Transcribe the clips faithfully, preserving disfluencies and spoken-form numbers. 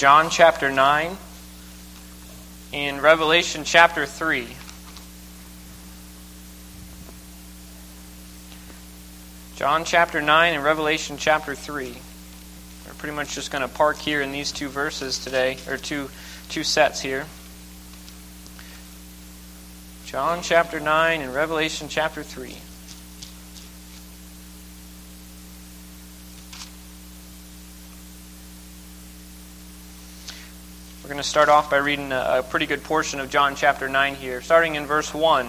John chapter nine and Revelation chapter three. John chapter nine and Revelation chapter three. We're pretty much just going to park here in these two verses today, or two two sets here. John chapter nine and Revelation chapter three. We're going to start off by reading a, a pretty good portion of John chapter nine here, starting in verse one.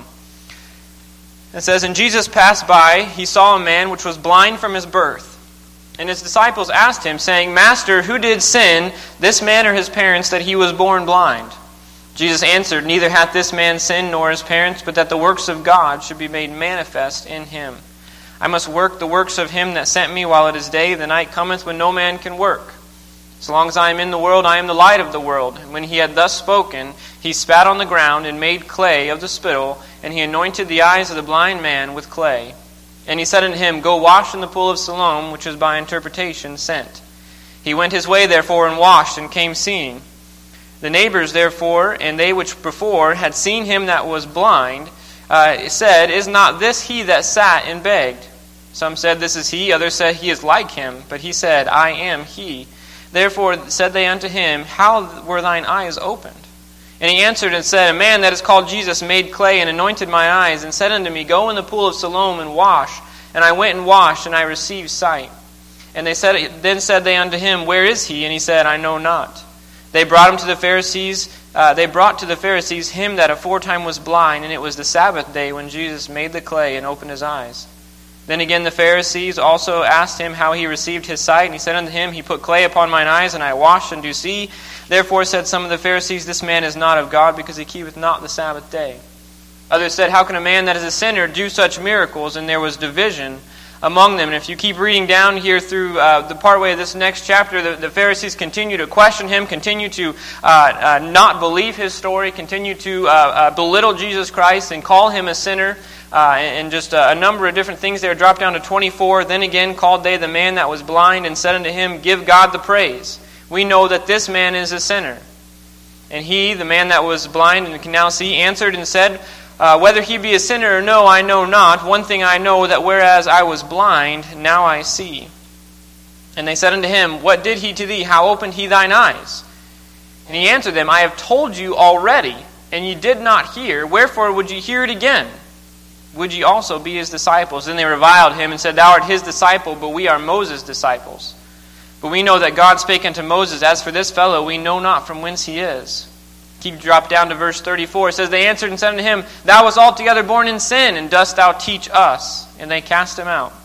It says, "And Jesus passed by, he saw a man which was blind from his birth. And his disciples asked him, saying, Master, who did sin, this man or his parents, that he was born blind? Jesus answered, Neither hath this man sinned nor his parents, but that the works of God should be made manifest in him. I must work the works of him that sent me while it is day. The night cometh when no man can work. As long as I am in the world, I am the light of the world. And when he had thus spoken, he spat on the ground and made clay of the spittle, and he anointed the eyes of the blind man with clay. And he said unto him, Go wash in the pool of Siloam, which is by interpretation sent. He went his way therefore and washed, and came seeing. The neighbors therefore, and they which before had seen him that was blind, uh, said, Is not this he that sat and begged? Some said, This is he. Others said, He is like him. But he said, I am he. Therefore said they unto him, How were thine eyes opened? And he answered and said, A man that is called Jesus made clay and anointed my eyes, and said unto me, Go in the pool of Siloam and wash. And I went and washed, and I received sight. And they said, then said they unto him, Where is he? And he said, I know not. They brought him to the Pharisees. Uh, they brought to the Pharisees him that aforetime was blind, and it was the Sabbath day when Jesus made the clay and opened his eyes. Then again the Pharisees also asked him how he received his sight. And he said unto him, He put clay upon mine eyes, and I washed, and do see. Therefore said some of the Pharisees, This man is not of God, because he keepeth not the Sabbath day. Others said, How can a man that is a sinner do such miracles? And there was division among them. And if you keep reading down here through uh, the partway of this next chapter, the, the Pharisees continue to question him, continue to uh, uh, not believe his story, continue to uh, uh, belittle Jesus Christ and call him a sinner. Uh, and just uh, a number of different things there. Drop down to twenty-four. Then again called they the man that was blind, and said unto him, Give God the praise. We know that this man is a sinner. And he, the man that was blind and can now see, answered and said, uh, Whether he be a sinner or no, I know not. One thing I know, that whereas I was blind, now I see. And they said unto him, What did he to thee? How opened he thine eyes? And he answered them, I have told you already, and ye did not hear. Wherefore would ye hear it again? Would ye also be his disciples? Then they reviled him and said, Thou art his disciple, but we are Moses' disciples. But we know that God spake unto Moses, As for this fellow, we know not from whence he is. Keep drop down to verse thirty-four. It says, They answered and said unto him, Thou wast altogether born in sin, and dost thou teach us? And they cast him out.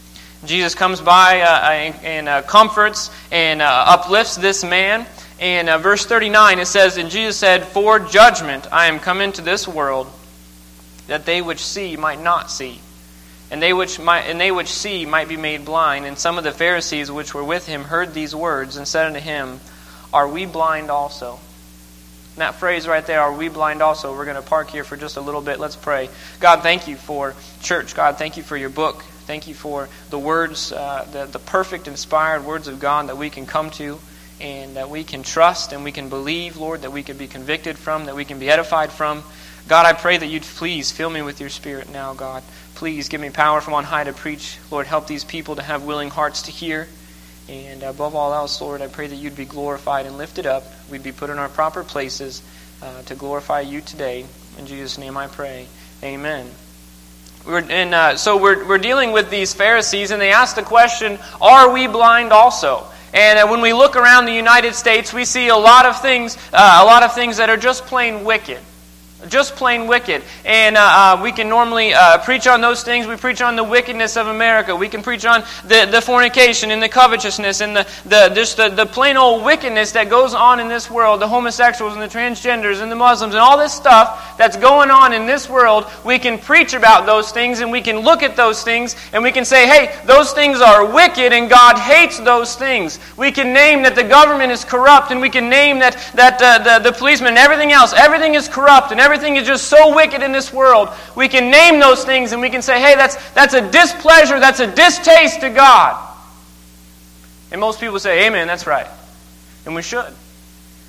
Jesus comes by uh, and, and uh, comforts and uh, uplifts this man. And uh, verse thirty-nine, it says, And Jesus said, For judgment I am come into this world, that they which see might not see, and they which might and they which see might be made blind. And some of the Pharisees which were with him heard these words, and said unto him, Are we blind also? And that phrase right there, are we blind also? We're going to park here for just a little bit. Let's pray. God, thank you for church. God, thank you for your book. Thank you for the words, uh, the, the perfect, inspired words of God that we can come to, and that we can trust, and we can believe, Lord, that we can be convicted from, that we can be edified from. God, I pray that you'd please fill me with your Spirit now, God. Please give me power from on high to preach. Lord, help these people to have willing hearts to hear. And above all else, Lord, I pray that you'd be glorified and lifted up. We'd be put in our proper places uh, to glorify you today. In Jesus' name I pray. Amen. We're, and uh, so we're, we're dealing with these Pharisees, and they ask the question, Are we blind also? And uh, when we look around the United States, we see a lot of things, uh, a lot of things that are just plain wicked. Just plain wicked. And uh, uh, we can normally uh, preach on those things. We preach on the wickedness of America. We can preach on the, the fornication and the covetousness and the, the just the, the plain old wickedness that goes on in this world, the homosexuals and the transgenders and the Muslims and all this stuff that's going on in this world. We can preach about those things, and we can look at those things, and we can say, hey, those things are wicked and God hates those things. We can name that the government is corrupt, and we can name that, that uh, the, the policemen and everything else, everything is corrupt and everything is just so wicked in this world. We can name those things, and we can say, hey, that's that's a displeasure, that's a distaste to God. And most people say, amen, that's right. And we should.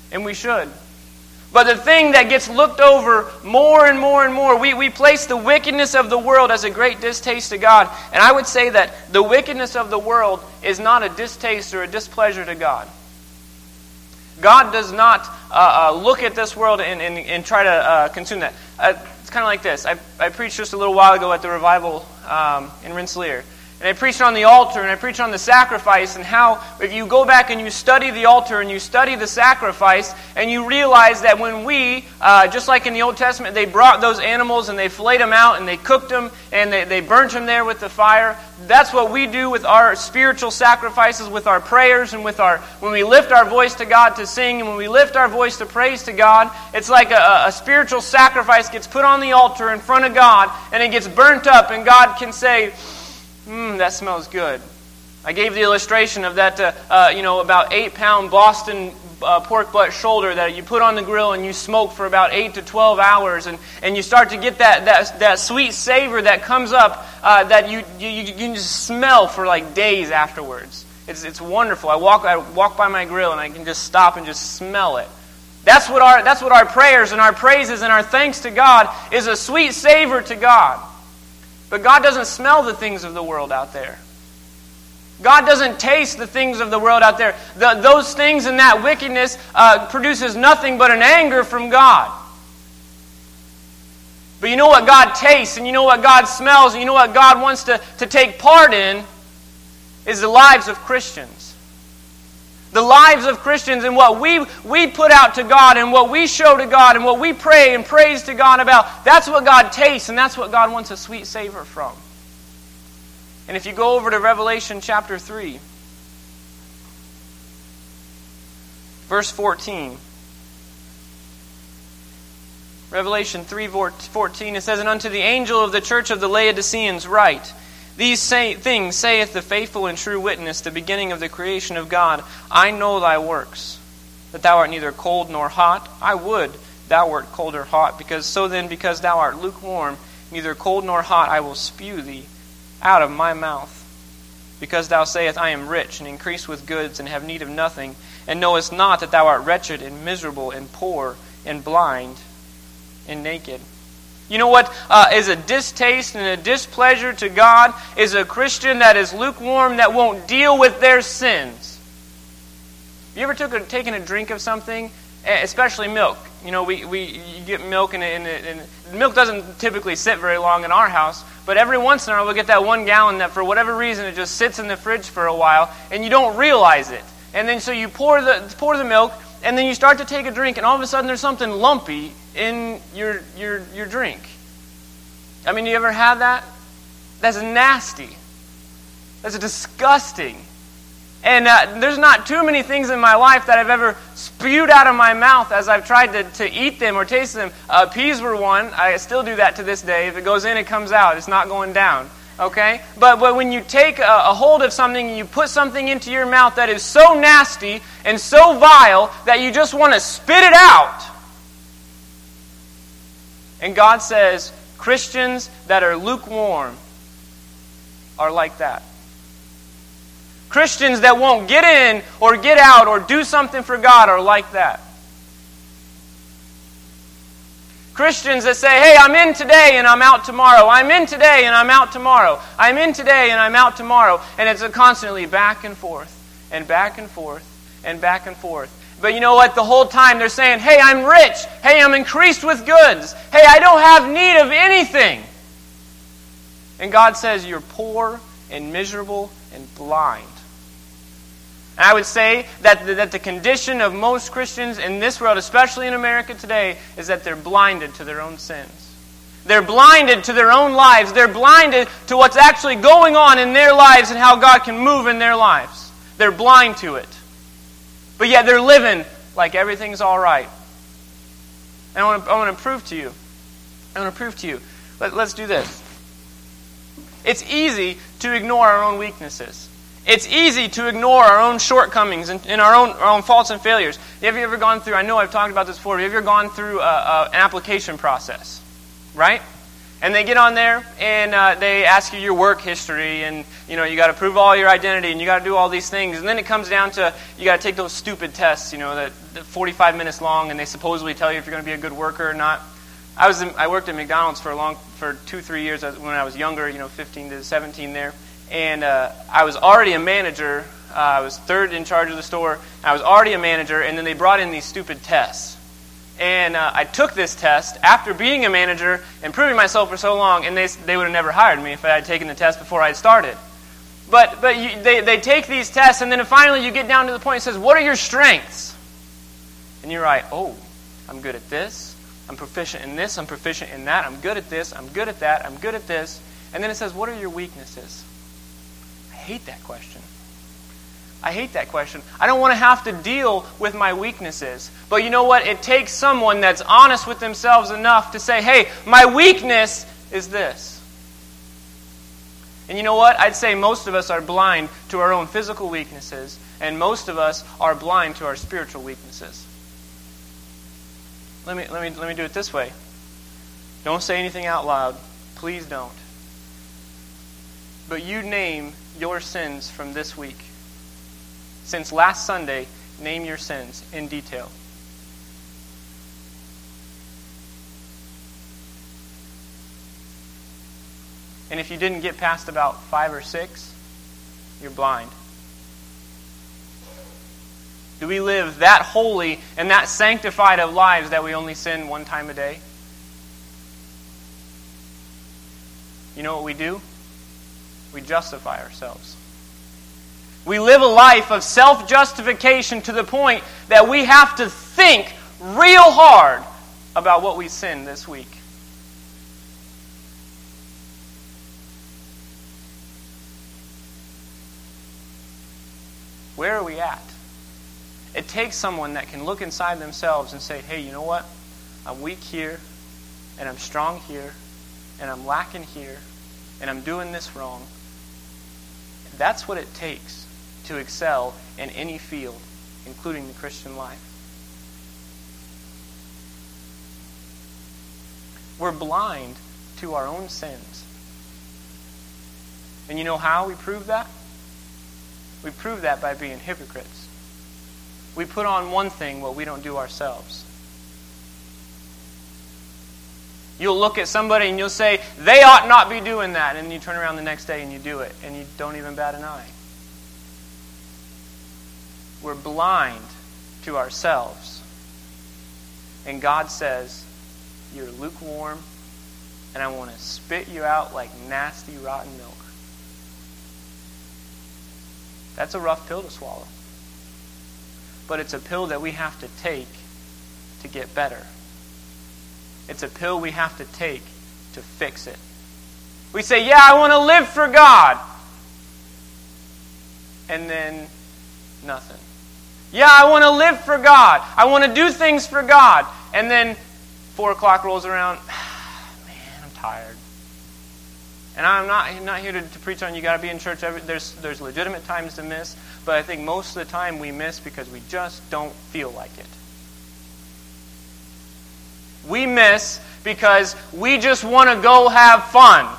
And we should. But the thing that gets looked over more and more and more, we, we place the wickedness of the world as a great distaste to God. And I would say that the wickedness of the world is not a distaste or a displeasure to God. God does not uh, uh, look at this world and, and, and try to uh, consume that. Uh, it's kind of like this. I, I preached just a little while ago at the revival um, in Rensselaer. And I preached on the altar, and I preached on the sacrifice, and how if you go back and you study the altar and you study the sacrifice, and you realize that when we, uh, just like in the Old Testament, they brought those animals and they filleted them out and they cooked them and they, they burnt them there with the fire. That's what we do with our spiritual sacrifices, with our prayers, and with our when we lift our voice to God to sing, and when we lift our voice to praise to God. It's like a, a spiritual sacrifice gets put on the altar in front of God, and it gets burnt up, and God can say, Mmm, that smells good. I gave the illustration of that, uh, uh, you know, about eight-pound Boston uh, pork butt shoulder that you put on the grill and you smoke for about eight to twelve hours, and, and you start to get that, that, that sweet savor that comes up uh, that you, you you can just smell for like days afterwards. It's it's wonderful. I walk I walk by my grill and I can just stop and just smell it. That's what our that's what our prayers and our praises and our thanks to God is, a sweet savor to God. But God doesn't smell the things of the world out there. God doesn't taste the things of the world out there. The, those things and that wickedness uh, produces nothing but an anger from God. But you know what God tastes, and you know what God smells, and you know what God wants to, to take part in is the lives of Christians. The lives of Christians and what we, we put out to God and what we show to God and what we pray and praise to God about. That's what God tastes, and that's what God wants a sweet savor from. And if you go over to Revelation chapter three, verse fourteen. Revelation three fourteen, it says, "And unto the angel of the church of the Laodiceans write, These say, things saith the faithful and true witness, the beginning of the creation of God. I know thy works, that thou art neither cold nor hot. I would thou wert cold or hot, because so then, because thou art lukewarm, neither cold nor hot, I will spew thee out of my mouth. Because thou sayest, I am rich, and increase with goods, and have need of nothing, and knowest not that thou art wretched, and miserable, and poor, and blind, and naked." You know what uh, is a distaste and a displeasure to God is a Christian that is lukewarm, that won't deal with their sins. You ever took a, taken a drink of something, especially milk? You know, we, we you get milk, and, and, and milk doesn't typically sit very long in our house, but every once in a while we'll get that one gallon that for whatever reason it just sits in the fridge for a while, and you don't realize it. And then so you pour the pour the milk, and then you start to take a drink, and all of a sudden there's something lumpy in your your your drink. I mean, you ever had that? That's nasty. That's disgusting. And uh, there's not too many things in my life that I've ever spewed out of my mouth as I've tried to, to eat them or taste them. Uh, peas were one. I still do that to this day. If it goes in, it comes out. It's not going down. Okay? But, but when you take a, a hold of something and you put something into your mouth that is so nasty and so vile that you just want to spit it out. And God says, Christians that are lukewarm are like that. Christians that won't get in or get out or do something for God are like that. Christians that say, hey, I'm in today and I'm out tomorrow. I'm in today and I'm out tomorrow. I'm in today and I'm out tomorrow. And it's a constantly back and forth and back and forth and back and forth. But you know what? The whole time they're saying, hey, I'm rich. Hey, I'm increased with goods. Hey, I don't have need of anything. And God says, you're poor and miserable and blind. And I would say that the, that the condition of most Christians in this world, especially in America today, is that they're blinded to their own sins. They're blinded to their own lives. They're blinded to what's actually going on in their lives and how God can move in their lives. They're blind to it. But yet they're living like everything's all right. And I want to, I want to prove to you. I want to prove to you. Let, let's do this. It's easy to ignore our own weaknesses. It's easy to ignore our own shortcomings and, and our own our own faults and failures. Have you ever gone through, I know I've talked about this before, have you ever gone through a, a, an application process? Right? And they get on there, and uh, they ask you your work history, and you know you got to prove all your identity, and you got to do all these things. And then it comes down to you got to take those stupid tests, you know, that, that forty-five minutes long, and they supposedly tell you if you're going to be a good worker or not. I was in, I worked at McDonald's for a long for two three years when I was younger, you know, fifteen to seventeen there, and uh, I was already a manager. Uh, I was third in charge of the store. I was already a manager, and then they brought in these stupid tests. And uh, I took this test after being a manager and proving myself for so long, and they they would have never hired me if I had taken the test before I had started. But but you, they, they take these tests, and then finally you get down to the point and says, what are your strengths? And you're like, oh, I'm good at this. I'm proficient in this. I'm proficient in that. I'm good at this. I'm good at that. I'm good at this. And then it says, what are your weaknesses? I hate that question. I hate that question. I don't want to have to deal with my weaknesses. But you know what? It takes someone that's honest with themselves enough to say, hey, my weakness is this. And you know what? I'd say most of us are blind to our own physical weaknesses, and most of us are blind to our spiritual weaknesses. Let me let me let me do it this way. Don't say anything out loud. Please don't. But you name your sins from this week. Since last Sunday, name your sins in detail. And if you didn't get past about five or six, you're blind. Do we live that holy and that sanctified of lives that we only sin one time a day? You know what we do? We justify ourselves. We live a life of self-justification to the point that we have to think real hard about what we sinned this week. Where are we at? It takes someone that can look inside themselves and say, hey, you know what? I'm weak here, and I'm strong here, and I'm lacking here, and I'm doing this wrong. That's what it takes to excel in any field, including the Christian life. We're blind to our own sins. And you know how we prove that? We prove that by being hypocrites. We put on one thing what we don't do ourselves. You'll look at somebody and you'll say, they ought not be doing that. And you turn around the next day and you do it. And you don't even bat an eye. We're blind to ourselves. And God says, you're lukewarm, and I want to spit you out like nasty, rotten milk. That's a rough pill to swallow. But it's a pill that we have to take to get better. It's a pill we have to take to fix it. We say, yeah, I want to live for God. And then nothing. Yeah, I want to live for God. I want to do things for God. And then four o'clock rolls around. Man, I'm tired. And I'm not I'm not here to, to preach on you got to be in church. Every, there's there's legitimate times to miss, but I think most of the time we miss because we just don't feel like it. We miss because we just want to go have fun.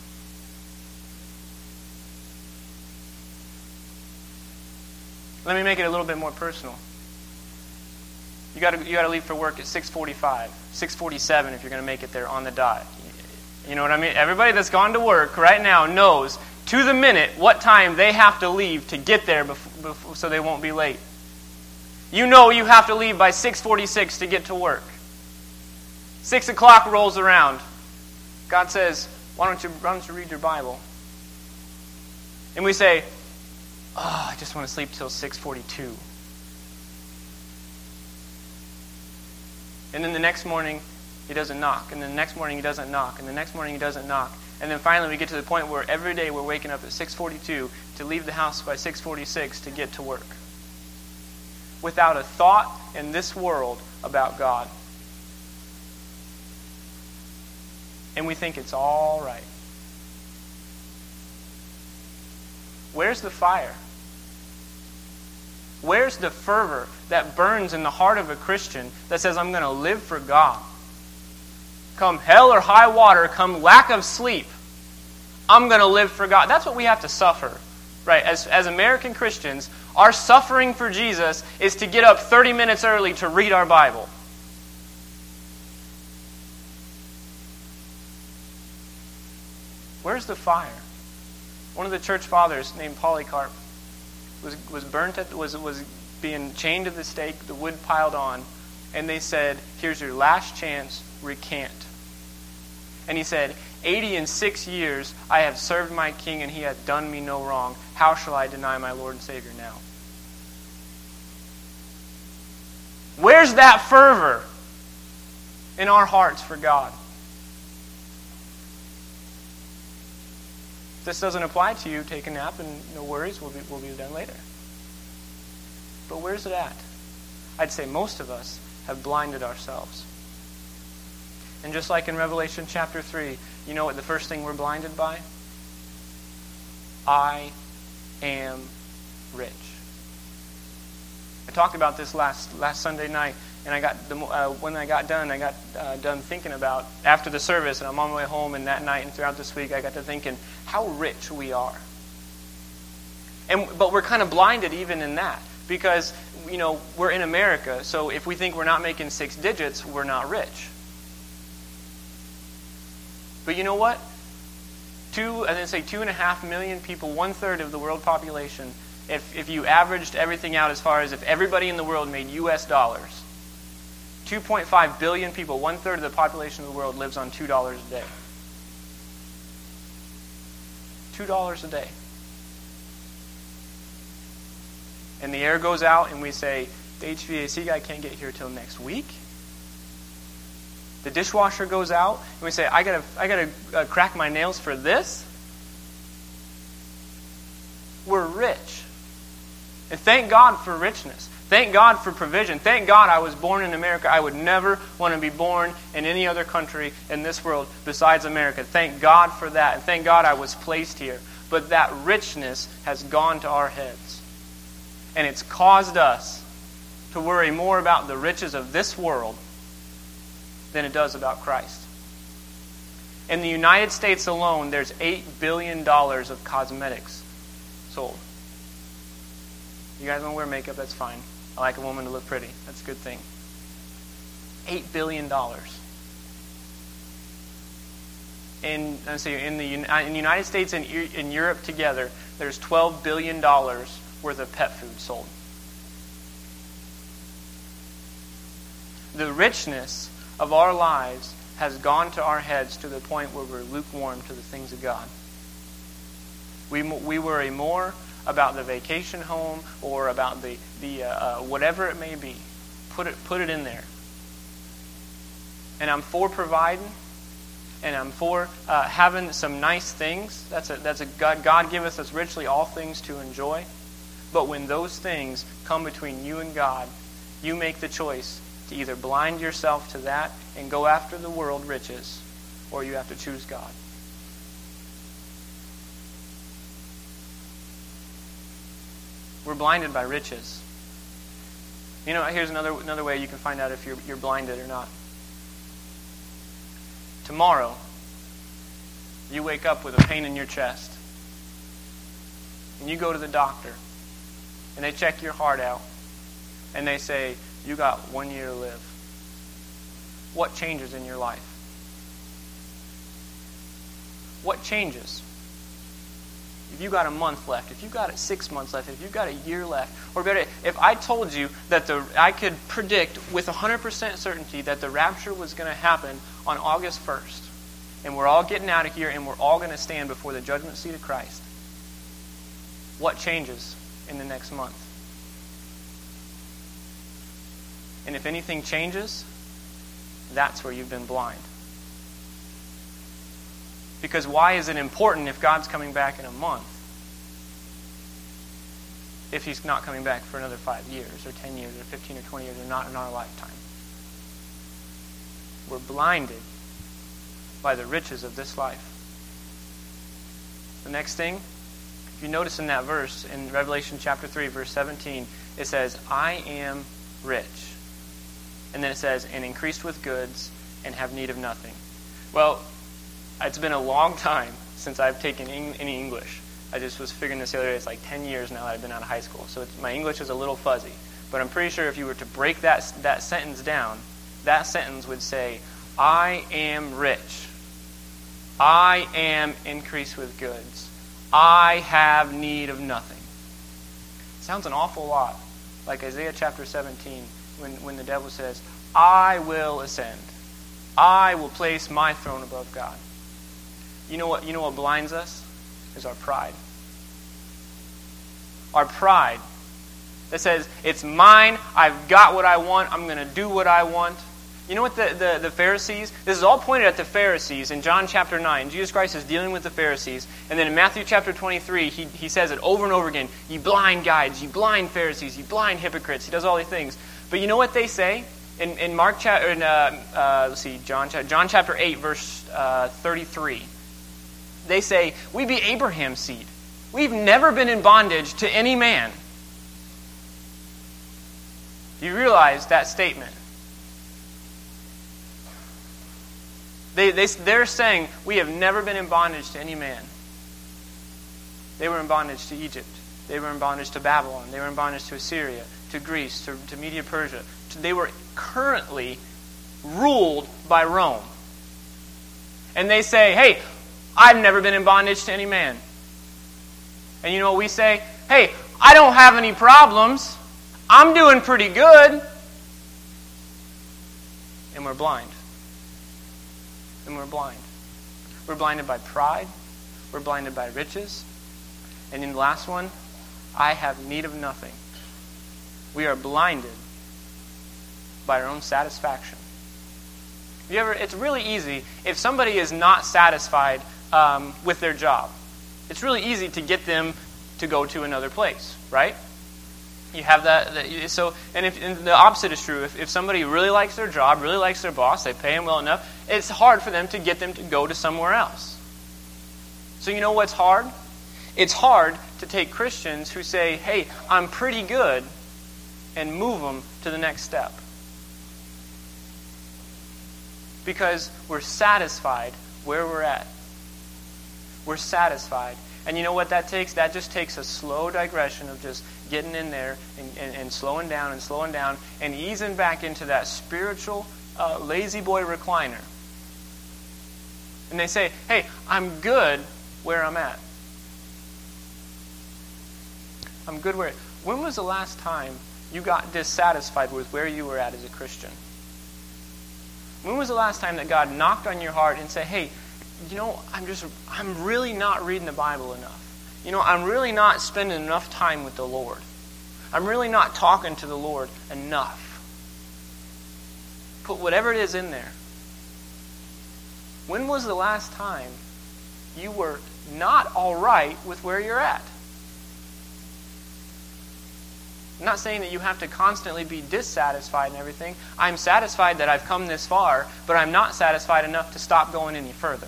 Let me make it a little bit more personal. You got to you got to leave for work at six forty-five, six forty-seven if you're going to make it there on the dot. You know what I mean? Everybody that's gone to work right now knows to the minute what time they have to leave to get there before, before, so they won't be late. You know you have to leave by six forty-six to get to work. Six o'clock rolls around. God says, "Why don't you why don't you read your Bible?" And we say, "Oh, I just want to sleep till six forty-two." And then the next morning, he doesn't knock. And then the next morning, he doesn't knock. And the next morning, he doesn't knock. And then finally, we get to the point where every day we're waking up at six forty-two to leave the house by six forty-six to get to work. Without a thought in this world about God. And we think it's all right. Where's the fire? Where's the fervor that burns in the heart of a Christian that says, I'm going to live for God? come hell or high water, come lack of sleep, I'm going to live for God. That's what we have to suffer. Right? As, as American Christians, our suffering for Jesus is to get up thirty minutes early to read our Bible. Where's the fire? One of the church fathers named Polycarp was was burnt at, was was being chained to the stake, the wood piled on, and they said, "Here's your last chance, recant." And he said, eighty and six years I have served my king, and he hath done me no wrong. How shall I deny my Lord and Savior now? Where's that fervor in our hearts for God? If this doesn't apply to you, take a nap and no worries, we'll be, we'll be done later. But where's it at? I'd say most of us have blinded ourselves. And just like in Revelation chapter three, you know what the first thing we're blinded by? I am rich. I talked about this last last Sunday night, and I got the, uh, when I got done, I got uh, done thinking about after the service, and I'm on my way home, and that night and throughout this week, I got to thinking how rich we are. And but we're kind of blinded even in that, because you know we're in America, so if we think we're not making six digits, we're not rich. But you know what? Two, I didn't say two and a half million people, one third of the world population. If if you averaged everything out as far as if everybody in the world made U S dollars, two point five billion people, one third of the population of the world lives on two dollars a day. Two dollars a day. And the air goes out, and we say the H V A C guy can't get here till next week. The dishwasher goes out, and we say, I gotta, I gotta uh, crack my nails for this. We're rich. And thank God for richness. Thank God for provision. Thank God I was born in America. I would never want to be born in any other country in this world besides America. Thank God for that. And thank God I was placed here. But that richness has gone to our heads. And it's caused us to worry more about the riches of this world than it does about Christ. In the United States alone, there's eight billion dollars of cosmetics sold. You guys want to wear makeup? That's fine. I like a woman to look pretty. That's a good thing. eight billion dollars. In, let's see, in, the, in the United States and in Europe together, there's twelve billion dollars worth of pet food sold. The richness of our lives has gone to our heads to the point where we're lukewarm to the things of God. We we worry more about the vacation home or about the the uh, uh, whatever it may be. Put it put it in there. And I'm for providing, and I'm for uh, having some nice things. That's a that's a God God giveth us richly all things to enjoy. But when those things come between you and God, you make the choice to either blind yourself to that and go after the world riches, or you have to choose God. We're blinded by riches. You know, here's another another way you can find out if you're you're blinded or not. Tomorrow, you wake up with a pain in your chest, and you go to the doctor, and they check your heart out, and they say, you got one year to live. What changes in your life? What changes? If you got a month left, if you got six months left, if you got a year left, or better, if I told you that the I could predict with one hundred percent certainty that the rapture was going to happen on August first, and we're all getting out of here and we're all going to stand before the judgment seat of Christ, what changes in the next month? And if anything changes, that's where you've been blind. Because why is it important if God's coming back in a month if He's not coming back for another five years or ten years or fifteen or twenty years or not in our lifetime? We're blinded by the riches of this life. The next thing, if you notice in that verse, in Revelation chapter three, verse seventeen, it says, I am rich. And then it says, and increased with goods and have need of nothing. Well, it's been a long time since I've taken any English. I just was figuring this the other day. It's like ten years now that I've been out of high school. So it's, my English is a little fuzzy. But I'm pretty sure if you were to break that that sentence down, that sentence would say, I am rich. I am increased with goods. I have need of nothing. Sounds an awful lot like Isaiah chapter seventeen when, when the devil says, I will ascend. I will place my throne above God. You know what, you know what blinds us? Is our pride. Our pride that says, it's mine, I've got what I want, I'm going to do what I want. You know what the, the, the Pharisees, this is all pointed at the Pharisees in John chapter nine. Jesus Christ is dealing with the Pharisees. And then in Matthew chapter twenty-three, he, he says it over and over again. You blind guides, you blind Pharisees, you blind hypocrites. He does all these things. But you know what they say? In, in Mark chapter, in, uh, uh, let's see, John, John chapter eight, verse uh, thirty-three. They say, we be Abraham's seed. We've never been in bondage to any man. Do you realize that statement? They, they, they're saying, we have never been in bondage to any man. They were in bondage to Egypt. They were in bondage to Babylon. They were in bondage to Assyria, to Greece, to, to Media Persia. They were currently ruled by Rome. And they say, hey, I've never been in bondage to any man. And you know what we say? Hey, I don't have any problems. I'm doing pretty good. And we're blind. And we're blind. We're blinded by pride. We're blinded by riches. And in the last one, I have need of nothing. We are blinded by our own satisfaction. You ever? It's really easy if somebody is not satisfied um, with their job. It's really easy to get them to go to another place, right? You have that. that so, and if and the opposite is true. If, if somebody really likes their job, really likes their boss, they pay him well enough, it's hard for them to get them to go to somewhere else. So you know what's hard? It's hard to take Christians who say, hey, I'm pretty good, and move them to the next step. Because we're satisfied where we're at. We're satisfied. And you know what that takes? That just takes a slow digression of just getting in there and, and, and slowing down and slowing down and easing back into that spiritual uh, lazy boy recliner. And they say, hey, I'm good where I'm at. I'm good where... When was the last time you got dissatisfied with where you were at as a Christian? When was the last time that God knocked on your heart and said, hey, you know, I'm just, I'm really not reading the Bible enough. You know, I'm really not spending enough time with the Lord. I'm really not talking to the Lord enough. Put whatever it is in there. When was the last time you were not all right with where you're at? I'm not saying that you have to constantly be dissatisfied and everything. I'm satisfied that I've come this far, but I'm not satisfied enough to stop going any further.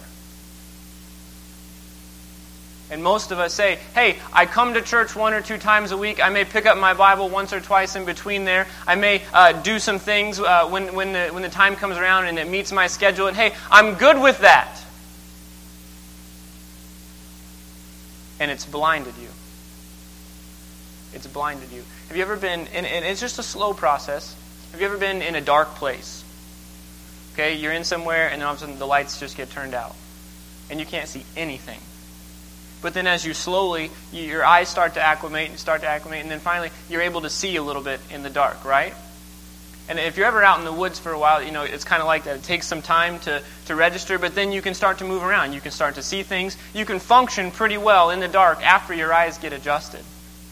And most of us say, hey, I come to church one or two times a week. I may pick up my Bible once or twice in between there. I may uh, do some things uh, when, when, the, when the time comes around and it meets my schedule. And hey, I'm good with that. And it's blinded you. It's blinded you. Have you ever been, and, and it's just a slow process. Have you ever been in a dark place? Okay, you're in somewhere and then all of a sudden the lights just get turned out. And you can't see anything. But then as you slowly, you, your eyes start to acclimate and start to acclimate, and then finally you're able to see a little bit in the dark, right? And if you're ever out in the woods for a while, you know, it's kind of like that. It takes some time to, to register, but then you can start to move around. You can start to see things. You can function pretty well in the dark after your eyes get adjusted.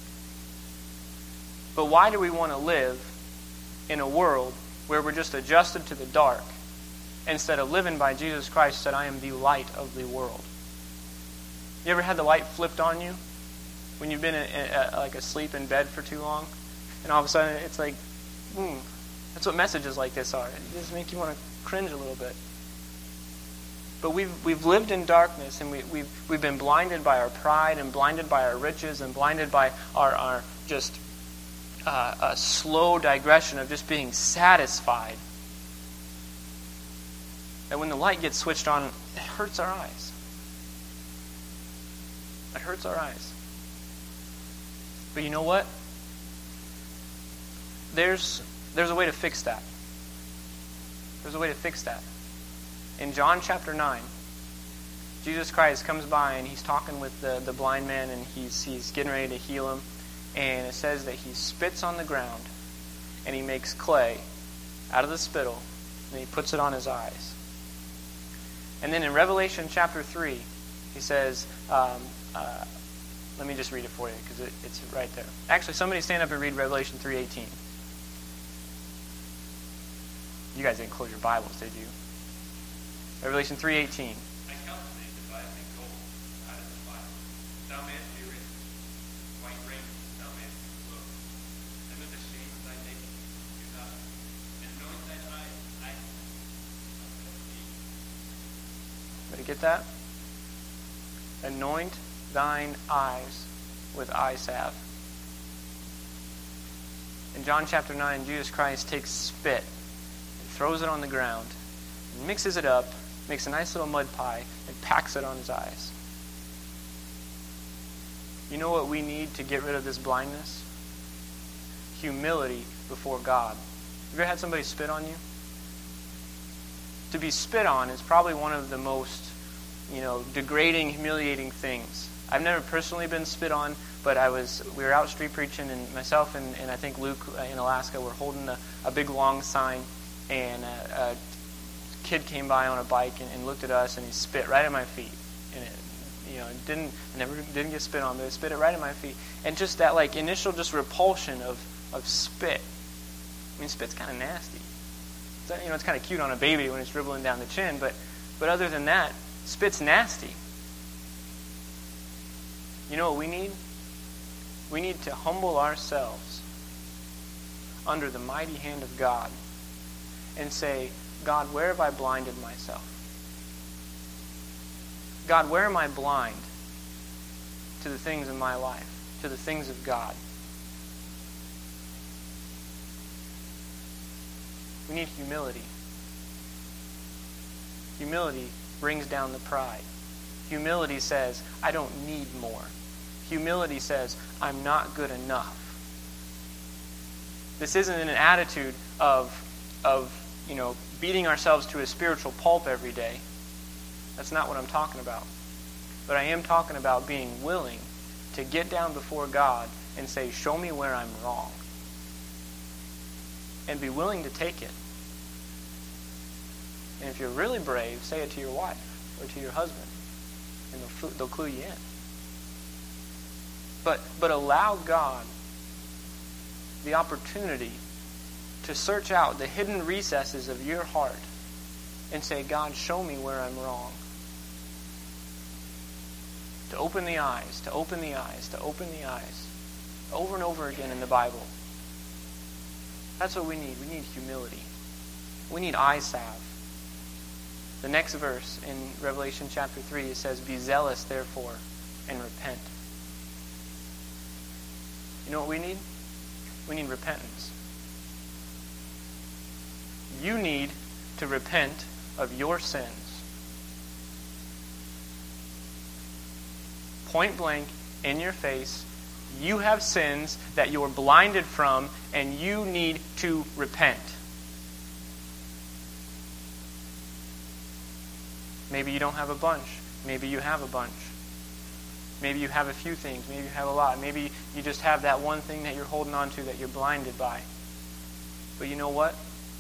But why do we want to live in a world where we're just adjusted to the dark instead of living by Jesus Christ who said, I am the light of the world? You ever had the light flipped on you when you've been in, in, uh, like asleep in bed for too long? And all of a sudden it's like, hmm, that's what messages like this are. It just make you want to cringe a little bit. But we've we've lived in darkness, and we, we've we've been blinded by our pride and blinded by our riches and blinded by our, our just uh, a slow digression of just being satisfied. that when the light gets switched on, it hurts our eyes. It hurts our eyes. But you know what? There's there's a way to fix that. There's a way to fix that. In John chapter nine, Jesus Christ comes by and he's talking with the, the blind man, and he's he's getting ready to heal him. And it says that he spits on the ground and he makes clay out of the spittle and he puts it on his eyes. And then in Revelation chapter three, he says, um, uh, let me just read it for you because it, it's right there. Actually, somebody stand up and read Revelation three eighteen. You guys didn't close your Bibles, did you? Revelation three eighteen. I count thee divided in gold out of the fire. Thou mayest be rich, white raiment thou mayest be clothed, and with the shame of thy nakedness do not, and anoint thine eyes with eye salve. Did you get that? Anoint thine eyes with eye salve. In John chapter nine, Jesus Christ takes spit and throws it on the ground, and mixes it up, makes a nice little mud pie, and packs it on his eyes. You know what we need to get rid of this blindness? Humility before God. Have you ever had somebody spit on you? To be spit on is probably one of the most, you know, degrading, humiliating things. I've never personally been spit on, but I was we were out street preaching, and myself and, and I think Luke in Alaska were holding a, a big long sign, and a, a kid came by on a bike and, and looked at us, and he spit right at my feet. And it, you know, it didn't I never didn't get spit on, but it spit it right at my feet. And just that like initial just repulsion of of spit. I mean, spit's kind of nasty. It's, you know, it's kind of cute on a baby when it's dribbling down the chin, but but other than that, spit's nasty. You know what we need? We need to humble ourselves under the mighty hand of God and say, God, where have I blinded myself? God, where am I blind to the things in my life, to the things of God? We need humility. Humility brings down the pride. Humility says, I don't need more. Humility says, I'm not good enough. This isn't an attitude of, of, you know, beating ourselves to a spiritual pulp every day. That's not what I'm talking about. But I am talking about being willing to get down before God and say, show me where I'm wrong. And be willing to take it. And if you're really brave, say it to your wife or to your husband. And they'll, they'll clue you in. But, but allow God the opportunity to search out the hidden recesses of your heart and say, God, show me where I'm wrong. To open the eyes, to open the eyes, to open the eyes. Over and over again in the Bible. That's what we need. We need humility. We need eye salve. The next verse in Revelation chapter three, it says, be zealous, therefore, and repent. You know what we need? We need repentance. You need to repent of your sins. Point blank, in your face, you have sins that you're blinded from, and you need to repent. Maybe you don't have a bunch. Maybe you have a bunch. Maybe you have a few things. Maybe you have a lot. Maybe you just have that one thing that you're holding on to that you're blinded by. But you know what?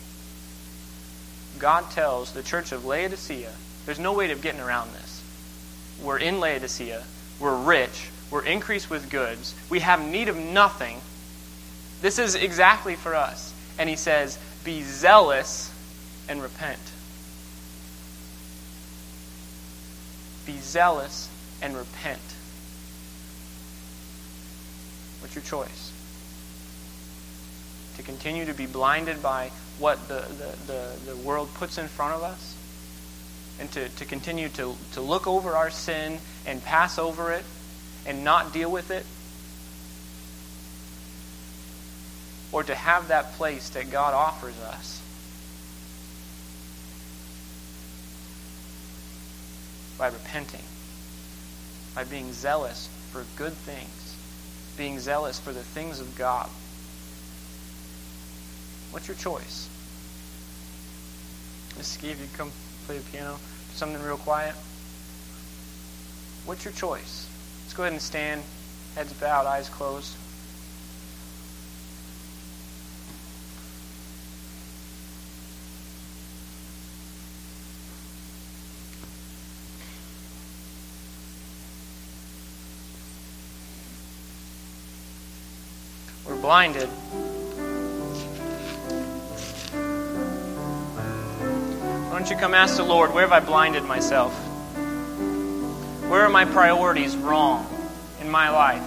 God tells the church of Laodicea, there's no way of getting around this. We're in Laodicea. We're rich. We're increased with goods. We have need of nothing. This is exactly for us. And he says, be zealous and repent. Be zealous and repent. What's your choice? To continue to be blinded by what the, the, the, the world puts in front of us? And to, to continue to, to look over our sin and pass over it and not deal with it? Or to have that place that God offers us by repenting, by being zealous for good things, being zealous for the things of God. What's your choice? Miss Ski, if you come play the piano, do something real quiet. What's your choice? Let's go ahead and stand, heads bowed, eyes closed. We're blinded. Why don't you come ask the Lord, where have I blinded myself? Where are my priorities wrong in my life?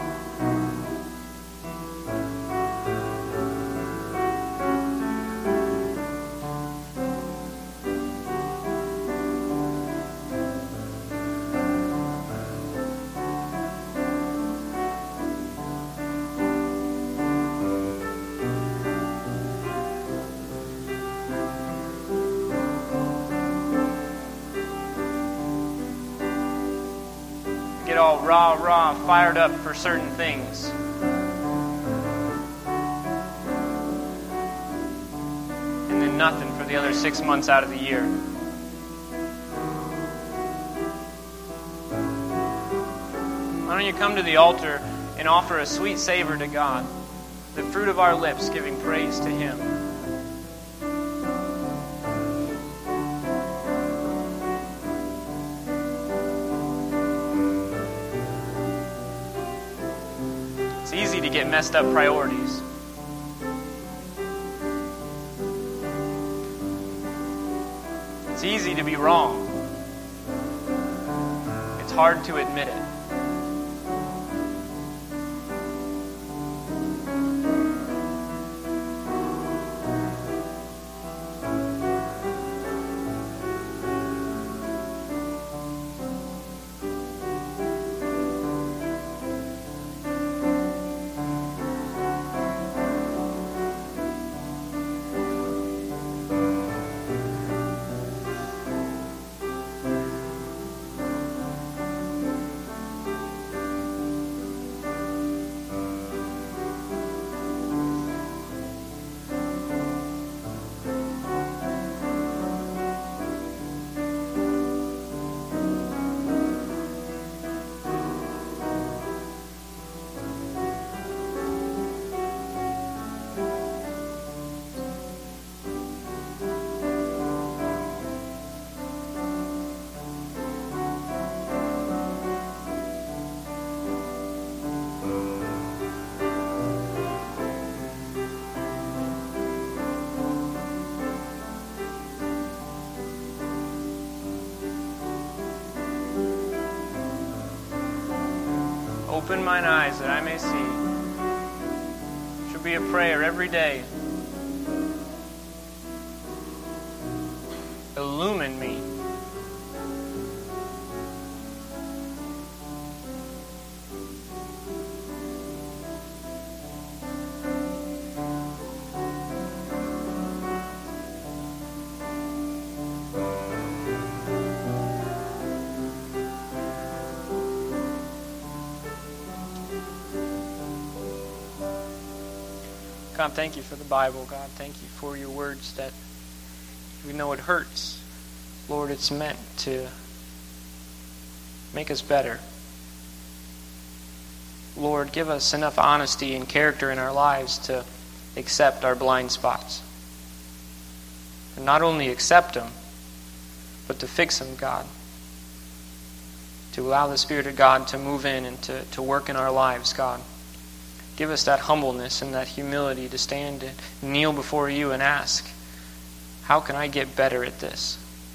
Get all rah, rah, fired up for certain things. And then nothing for the other six months out of the year. Why don't you come to the altar and offer a sweet savor to God, the fruit of our lips, giving praise to Him. It's easy to get messed up priorities. It's easy to be wrong. It's hard to admit it. Open mine eyes that I may see. Should be a prayer every day. Illumine me. God, thank you for the Bible. God, thank you for your words that, even though it hurts, Lord, it's meant to make us better. Lord, give us enough honesty and character in our lives to accept our blind spots. And not only accept them, but to fix them, God. To allow the Spirit of God to move in and to, to work in our lives, God. Give us that humbleness and that humility to stand and kneel before you and ask, how can I get better at this?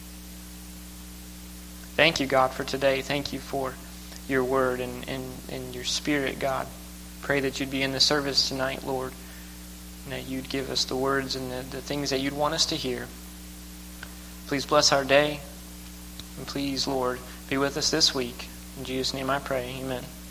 Thank you, God, for today. Thank you for your word and, and, and your Spirit, God. Pray that you'd be in the service tonight, Lord, and that you'd give us the words and the, the things that you'd want us to hear. Please bless our day, and please, Lord, be with us this week. In Jesus' name I pray, amen.